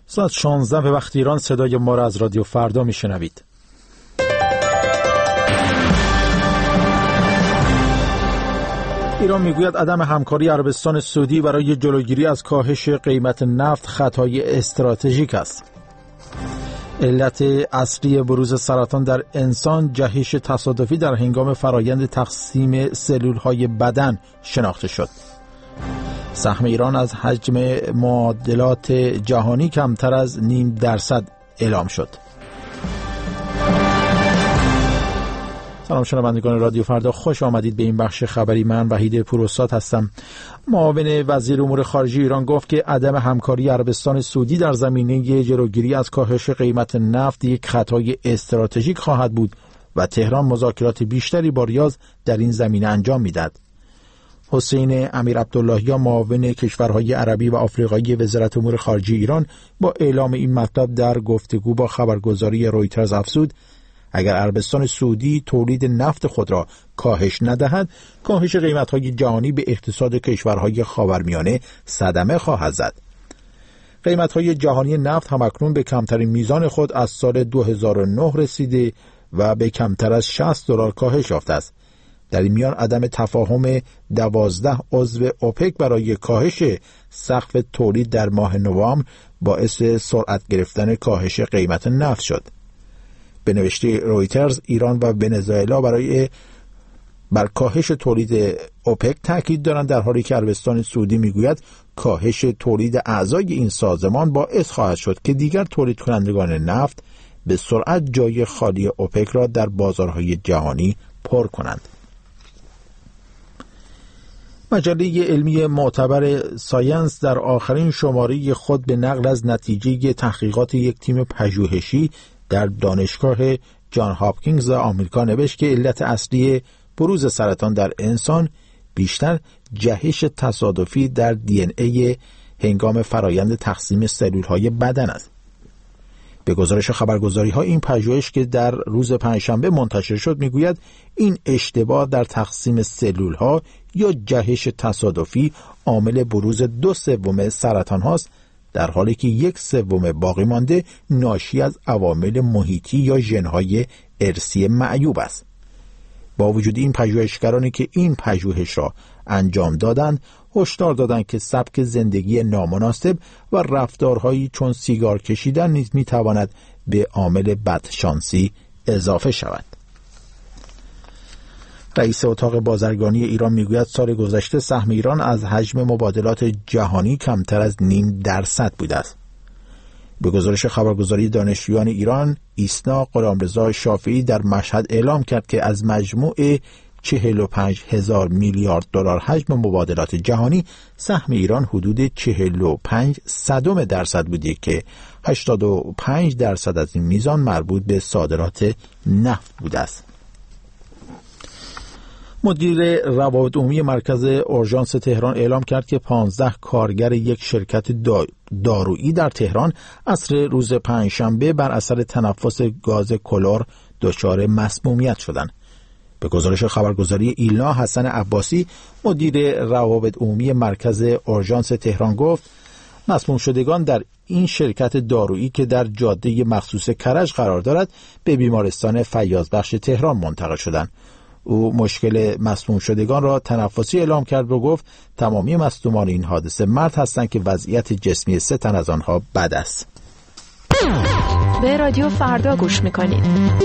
ساعت 16 به وقت ایران صدای ما را از رادیو فردا میشنوید. ایران میگوید عدم همکاری عربستان سعودی برای جلوگیری از کاهش قیمت نفت خطای استراتژیک است. علت اصلی بروز سرطان در انسان جهش تصادفی در هنگام فرایند تقسیم سلول‌های بدن شناخته شد. سهم ایران از حجم معادلات جهانی کمتر از 0.5% اعلام شد. سلام شنوندگان رادیو فردا، خوش آمدید به این بخش خبری. من وحید پوراستاد هستم. معاون وزیر امور خارجه ایران گفت که عدم همکاری عربستان سعودی در زمینه جلوگیری از کاهش قیمت نفت یک خطای استراتژیک خواهد بود و تهران مذاکرات بیشتری با ریاض در این زمینه انجام میدهد. حسین امیر عبداللهی، معاون کشورهای عربی و آفریقایی وزارت امور خارجه ایران، با اعلام این مطلب در گفتگو با خبرگزاری رویترز افزود اگر عربستان سعودی تولید نفت خود را کاهش ندهد، کاهش قیمت‌های جهانی به اقتصاد کشورهای خاورمیانه صدمه خواهد زد. قیمت‌های جهانی نفت همکنون به کمترین میزان خود از سال 2009 رسیده و به کمتر از $60 کاهش یافته است. در این میان عدم تفاهم 12 عضو اوپک برای کاهش سقف تولید در ماه نوامبر باعث سرعت گرفتن کاهش قیمت نفت شد. به نوشته رویترز، ایران و ونزوئلا بر کاهش تولید اوپک تاکید دارند، در حالی که عربستان سعودی میگوید کاهش تولید اعضای این سازمان باعث خواهد شد که دیگر تولید کنندگان نفت به سرعت جای خالی اوپک را در بازارهای جهانی پر کنند. مجله علمی معتبر ساینس در آخرین شماره خود به نقل از نتیجه تحقیقات یک تیم پژوهشی در دانشگاه جان هاپکینز آمریکا نوشت که علت اصلی بروز سرطان در انسان بیشتر جهش تصادفی در دی ان ای هنگام فرایند تقسیم سلول‌های بدن است. به گزارش خبرگزاری‌ها، این پژوهش که در روز پنجشنبه منتشر شد میگوید این اشتباه در تقسیم سلول‌ها یا جهش تصادفی عامل بروز 2/3 سرطان هاست، در حالی که 1/3 باقی مانده ناشی از عوامل محیطی یا ژن‌های ارثی معیوب است. با وجود این، پژوهشگرانی که این پژوهش را انجام دادند هشدار دادند که سبک زندگی نامناسب و رفتارهایی چون سیگار کشیدن نیز میتواند به عامل بدشانسی اضافه شود. رئیس اتاق بازرگانی ایران میگوید سال گذشته سهم ایران از حجم مبادلات جهانی کمتر از 0.5% بوده است. به گزارش خبرگزاری دانشجویان ایران، ایسنا غلامرضا شافعی در مشهد اعلام کرد که از مجموع 45,000 میلیارد دلار حجم مبادلات جهانی، سهم ایران حدود 45% بوده که 85% از این میزان مربوط به صادرات نفت بوده است. مدیر روابط عمومی مرکز اورژانس تهران اعلام کرد که 15 کارگر یک شرکت دارویی در تهران عصر روز پنجشنبه بر اثر تنفس گاز کلور دچار مسمومیت شدند. به گزارش خبرگزاری ایلنا، حسن عباسی، مدیر روابط عمومی مرکز اورژانس تهران گفت مسموم شدگان در این شرکت دارویی که در جاده مخصوص کرج قرار دارد به بیمارستان فیاضبخش تهران منتقل شدند. او مشکل مسموم شدگان را تنفسی اعلام کرد و گفت تمامی مصدومان این حادثه مرد هستند که وضعیت جسمی 3 تن از آنها بد است. به رادیو فردا گوش میکنید.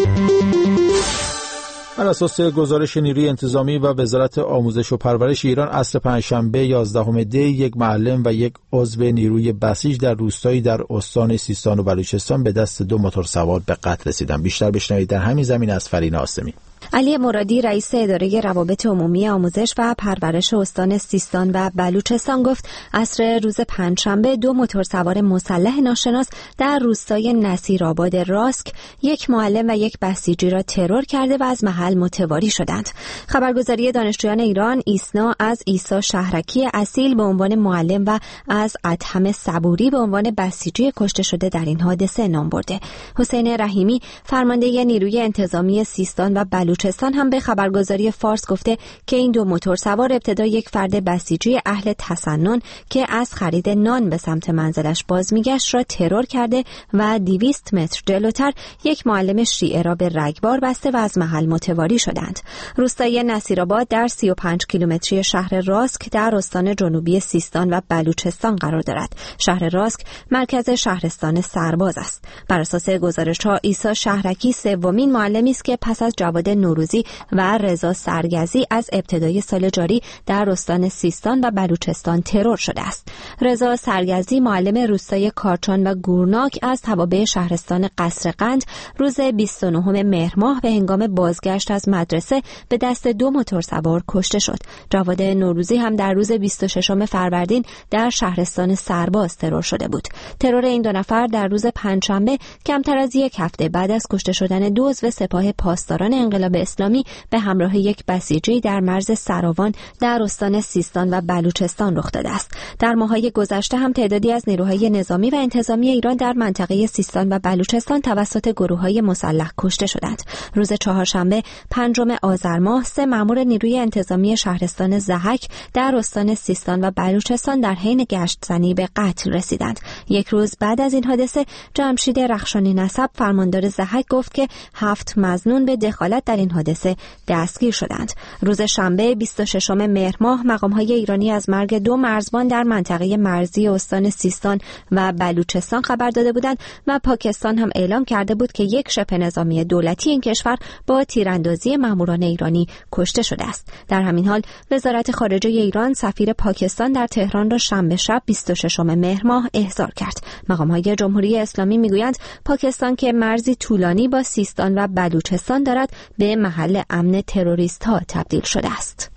بر اساس گزارش نیروی انتظامی و وزارت آموزش و پرورش ایران، عصر پنجشنبه 11 دی یک معلم و یک عضو نیروی بسیج در روستایی در استان سیستان و بلوچستان به دست 2 موتورسوار به قتل رسیدند. بیشتر بشنوید در همین زمین از فرین آسمی. علی مرادی، رئیس اداره روابط عمومی آموزش و پرورش استان سیستان و بلوچستان گفت عصر روز پنجشنبه 2 موتورسوار مسلح ناشناس در روستای نصیرآباد راسک یک معلم و یک بسیجی را ترور کرده و از محل متواری شدند. خبرگزاری دانشجویان ایران ایسنا از عیسی شهرکی اصیل به عنوان معلم و از ادهم صبوری به عنوان بسیجی کشته شده در این حادثه نام برده. حسین رحیمی، فرمانده نیروی انتظامی سیستان و بلوچستان هم به خبرگزاری فارس گفته که این دو موتورسوار ابتدا یک فرد بسیجی اهل تسنن که از خرید نان به سمت منزلش باز میگشت را ترور کرده و 200 متر جلوتر یک معلم شیعه را به رگبار بسته و از محل متواری شدند. روستای نصیرآباد در 35 کیلومتری شهر راسک در استان جنوبی سیستان و بلوچستان قرار دارد. شهر راسک مرکز شهرستان سرباز است. بر اساس گزارش‌ها عیسی شهرکی سومین معلمی است که پس از جواد نوروزی و رضا سرگزی از ابتدای سال جاری در استان سیستان و بلوچستان ترور شده است. رضا سرگزی معلم روستای کارچان و گورناک از توابع شهرستان قصرقند روز 29 مهر ماه به هنگام بازگشت از مدرسه به دست دو موتورسوار کشته شد. جواد نوروزی هم در روز 26 فروردین در شهرستان سرباز ترور شده بود. ترور این دو نفر در روز پنجشنبه کمتر از یک هفته بعد از کشته شدن دو عضو سپاه پاسداران انقلاب اسلامی به همراه یک بسیجی در مرز سراوان در استان سیستان و بلوچستان رخ داده است. در ماه‌های گذشته هم تعدادی از نیروهای نظامی و انتظامی ایران در منطقه سیستان و بلوچستان توسط گروه‌های مسلح کشته شدند. روز چهارشنبه 5 آذر ماه 3 مأمور نیروی انتظامی شهرستان ضحک در استان سیستان و بلوچستان در حین گشت‌زنی به قتل رسیدند. یک روز بعد از این حادثه جمشید رخشانی نسب فرماندار ضحک گفت که 7 مظنون به دخالت در این حادثه دستگیر شدند. روز شنبه 26 مهر ماه مقام‌های ایرانی از مرگ 2 مرزبان در منطقه مرزی استان سیستان و بلوچستان خبر داده بودند و پاکستان هم اعلام کرده بود که یک شبه نظامی دولتی این کشور با تیراندازی ماموران ایرانی کشته شده است. در همین حال وزارت خارجه ایران سفیر پاکستان در تهران را شنبه شب 26 مهر ماه احضار کرد. مقام‌های جمهوری اسلامی میگویند پاکستان که مرزی طولانی با سیستان و بلوچستان دارد به محل امن تروریست‌ها تبدیل شده است.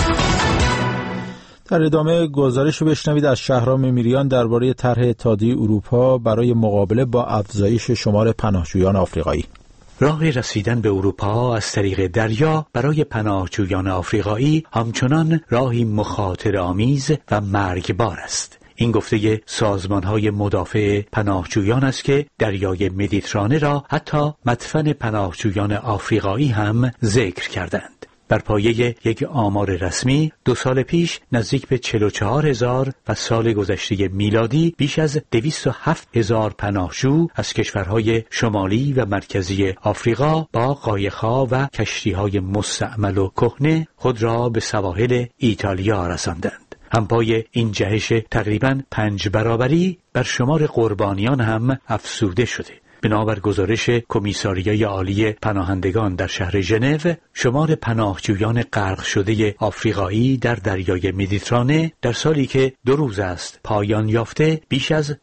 در ادامه گزارش رو بشنوید از شهرام میریان درباره طرح اتحادیه اروپا برای مقابله با افزایش شمار پناهجویان آفریقایی. راه رسیدن به اروپا از طریق دریا برای پناهجویان آفریقایی همچنان راهی مخاطره‌آمیز و مرگبار است. این گفته سازمان‌های مدافع پناهجویان است که دریای مدیترانه را حتی مدفن پناهجویان آفریقایی هم ذکر کردند. بر پایه یک آمار رسمی 2 سال پیش نزدیک به 44,000 و سال گذشته میلادی بیش از 207,000 پناهجو از کشورهای شمالی و مرکزی آفریقا با قایق‌ها و کشتی‌های مستعمل و کهنه خود را به سواحل ایتالیا رساندند. همپای این جهش تقریباً 5 برابری بر شمار قربانیان هم افزوده شده. بنابر گزارش کمیساریای عالی پناهندگان در شهر ژنو، شمار پناهجویان غرق شده آفریقایی در دریای مدیترانه در سالی که 2 روز است پایان یافته بیش از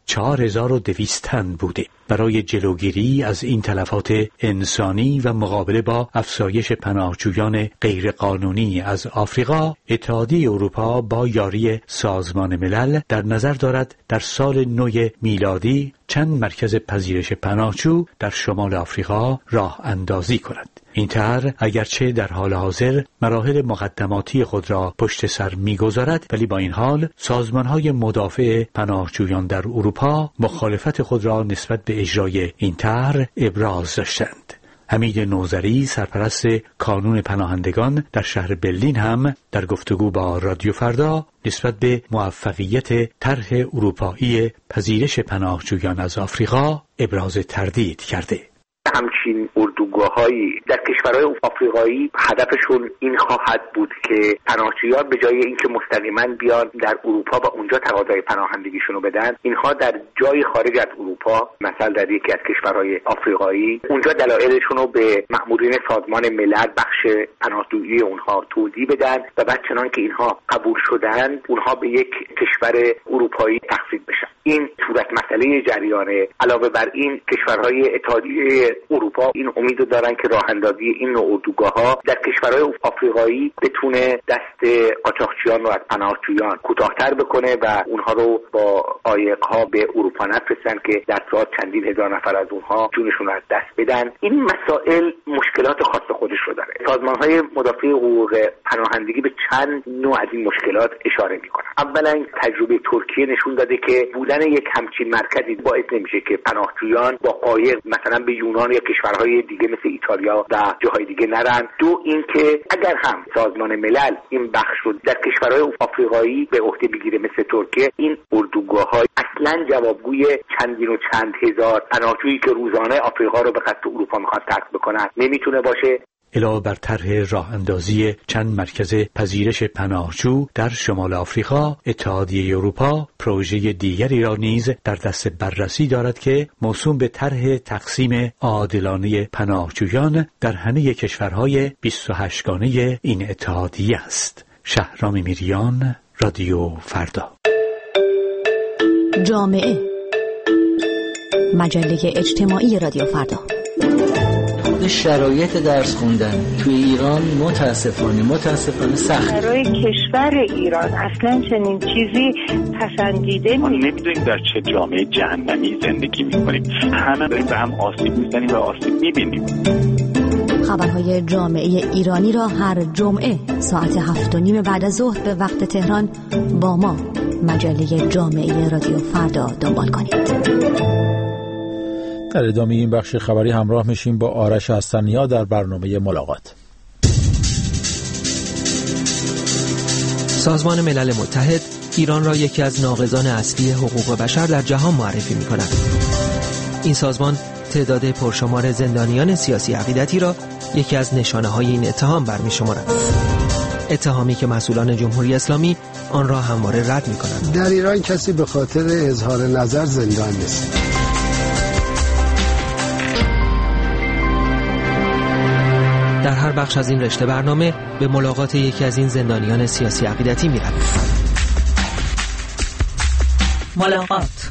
4200 تن بوده. برای جلوگیری از این تلفات انسانی و مقابله با افزایش پناهجویان غیرقانونی از آفریقا، اتحادیه اروپا با یاری سازمان ملل در نظر دارد در سال نو میلادی چند مرکز پذیرش پناهجو در شمال آفریقا راه اندازی کند. این طرح اگرچه در حال حاضر مراحل مقدماتی خود را پشت سر می‌گذارد، ولی با این حال سازمان‌های مدافع پناهجویان در اروپا مخالفت خود را نسبت به اجرای این طرح ابراز داشتند. حمید نوذری سرپرست کانون پناهندگان در شهر برلین هم در گفتگو با رادیو فردا نسبت به موفقیت طرح اروپایی پذیرش پناهجویان از آفریقا ابراز تردید کرده. همچین اردوگاه‌هایی در کشورهای آفریقایی هدفشون این خواهد بود که پناهجویان به جای اینکه مستقیما بیان در اروپا و اونجا تقاضای پناهندگیشون رو بدن، اینها در جای خارج از اروپا، مثلا در یکی از کشورهای آفریقایی، اونجا دلایلشون رو به مأمورین سازمان ملل بخش پناهجویی اونها توضیح بدن و بعد چنان که اینها قبول شدن اونها به یک کشور اروپایی تخصیص بشن. این صورت مسئله جریانه. علاوه بر این کشورهای اتحادیه اروپا این امیدو دارن که راه اندازی این نوع اردوگاه‌ها در کشورهای آفریقایی بتونه دست قاچاقچیان رو از پناهجویان کوتاه‌تر بکنه و اونها رو با قایق‌ها به اروپا نفرستن که در ساعت چندین هزار نفر از اونها جونشون رو از دست بدن. این مسائل مشکلات خاص خودش رو داره. سازمان‌های مدافع حقوق پناهندگی به چند نوع از این مشکلات اشاره می‌کنن. اولا تجربه ترکیه نشون داده که بودن یک همچین مرکزی باعث نمیشه که پناهجویان با قایق مثلا به یونان یا کشورهای دیگه مثل ایتالیا و جاهای دیگه نرن. دو اینکه اگر هم سازمان ملل این بخش رو در کشورهای آفریقایی به عهده بگیره مثل ترکیه، این اردوگاه‌ها اصلا جوابگوی چندین و چند هزار پناهجویی که روزانه آفریقا رو به قصد اروپا میخوان ترک بکنن نمیتونه باشه. علاوه بر طرح راه اندازی چند مرکز پذیرش پناهجو در شمال آفریقا، اتحادیه اروپا پروژه دیگری را نیز در دست بررسی دارد که موسوم به طرح تقسیم عادلانه پناهجویان در همه کشورهای 28 گانه این اتحادیه است. شهرام میریان، رادیو فردا. جامعه، مجله اجتماعی رادیو فردا. شرایط درس خوندن توی ایران متاسفانه سخت. برای کشور ایران اصلا چنین چیزی پسندیده ما نمیدونیم در چه جامعه جهنمی زندگی میکنیم. همه داریم به هم آسیب میزنیم و آسیب میبینیم. خبرهای جامعه ایرانی را هر جمعه ساعت 7:30 بعد از ظهر به وقت تهران با ما مجله جامعه رادیو فردا دنبال کنید. در ادامه این بخش خبری همراه میشیم با آرش حسنیا در برنامه ملاقات. سازمان ملل متحد ایران را یکی از ناقضان اصلی حقوق بشر در جهان معرفی می‌کند. این سازمان تعداد پرشمار زندانیان سیاسی عقیدتی را یکی از نشانه‌های این اتهام برمی‌شمارد. اتهامی که مسئولان جمهوری اسلامی آن را همواره رد می‌کنند. در ایران کسی به خاطر اظهار نظر زندان نیست. در هر بخش از این رشته برنامه به ملاقات یکی از این زندانیان سیاسی عقیدتی می‌رویم. ملاقات.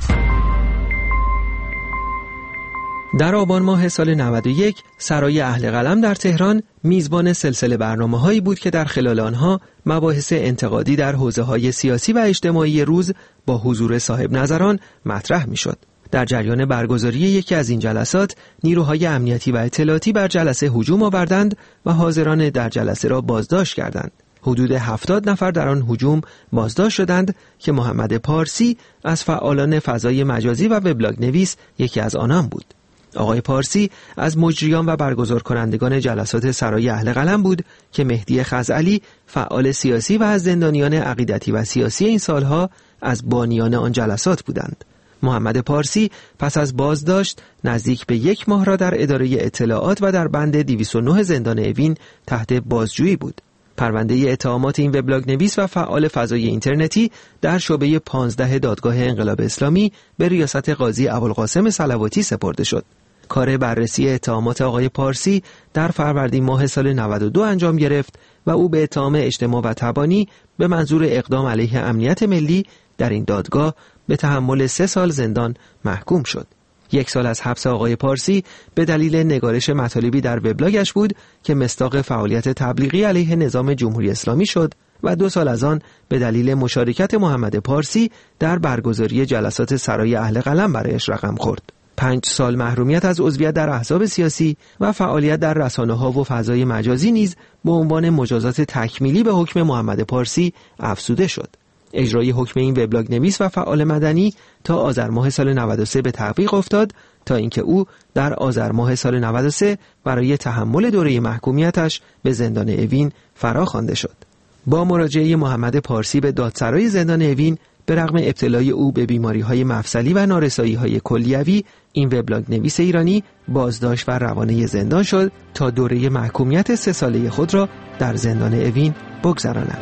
در آبان ماه سال 91 سرای اهل قلم در تهران میزبان سلسله برنامه‌هایی بود که در خلال آنها مباحث انتقادی در حوزه‌های سیاسی و اجتماعی روز با حضور صاحب نظران مطرح می‌شد. در جریان برگزاری یکی از این جلسات نیروهای امنیتی و اطلاعاتی بر جلسه هجوم آوردند و حاضران در جلسه را بازداشت کردند. حدود 70 نفر در آن هجوم بازداشت شدند که محمد پارسی از فعالان فضای مجازی و وبلاگ نویس یکی از آنان بود. آقای پارسی از مجریان و برگزار کنندگان جلسات سرای اهل قلم بود که مهدی خزعلی فعال سیاسی و از زندانیان عقیدتی و سیاسی این سالها از بانیان آن جلسات بودند. محمد پارسی پس از بازداشت نزدیک به 1 ماه را در اداره اطلاعات و در بند 209 زندان اوین تحت بازجویی بود. پرونده اتهامات این وبلاگ نویس و فعال فضای اینترنتی در شعبه 15 دادگاه انقلاب اسلامی به ریاست قاضی ابوالقاسم صلواتی سپرده شد. کار بررسی اتهامات آقای پارسی در فروردین ماه سال 92 انجام گرفت و او به اتهام اجتماع و تبانی به منظور اقدام علیه امنیت ملی در این دادگاه به تحمل 3 سال زندان محکوم شد. 1 سال از حبس آقای پارسی به دلیل نگارش مطالبی در وبلاگش بود که مصداق فعالیت تبلیغی علیه نظام جمهوری اسلامی شد و 2 سال از آن به دلیل مشارکت محمد پارسی در برگزاری جلسات سرای اهل قلم برایش رقم خورد. 5 سال محرومیت از عضویت در احزاب سیاسی و فعالیت در رسانه‌ها و فضای مجازی نیز به عنوان مجازات تکمیلی به حکم محمد پارسی افزوده شد. اجرای حکم این وبلاگ نویس و فعال مدنی تا آذر ماه سال 93 به تعویق افتاد تا اینکه او در آذر ماه سال 93 برای تحمل دوره محکومیتش به زندان اوین فرا خوانده شد. با مراجعه محمد پارسی به دادسرای زندان اوین به رغم ابتلای او به بیماری‌های مفصلی و نارسایی‌های کلیوی، این وبلاگ نویس ایرانی بازداشت و روانه زندان شد تا دوره محکومیت 3 ساله خود را در زندان اوین بگذراند.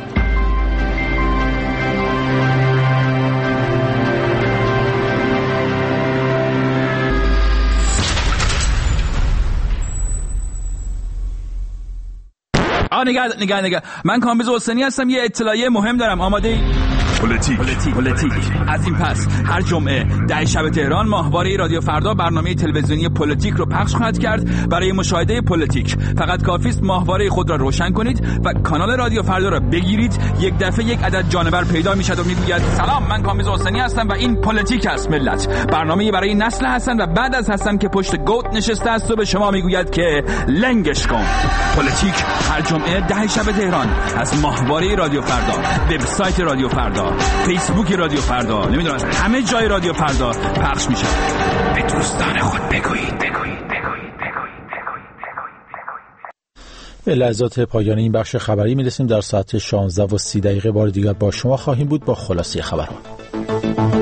نگه من کامبیز حسینی هستم. یه اطلاعیه مهم دارم. آماده ای؟ پلیتیک. از این پس هر جمعه 10 شب تهران ماهواره رادیو فردا برنامه تلویزیونی پلیتیک رو پخش خواهد کرد. برای مشاهده پلیتیک فقط کافی است ماهواره خود را روشن کنید و کانال رادیو فردا را بگیرید. یک دفعه یک عدد جانور پیدا میشد و میگوید سلام، من کامبیز حسینی هستم و این پلیتیک است ملت. برنامه‌ای برای نسل حسن و بعد از حسن که پشت گوت نشسته است و به شما میگوید که لنگش کن. پلیتیک هر جمعه 10 شب تهران از ماهواره رادیو فردا، وبسایت رادیو فردا فردا، فیسبوک رادیو فردا، نمیدونم همه جای رادیو فردا پخش میشه. به دوستان خود بگویید. به لحظات پایان این بخش خبری میرسیم. در ساعت 16:30 بار دیگر با شما خواهیم بود با خلاصه خبرها.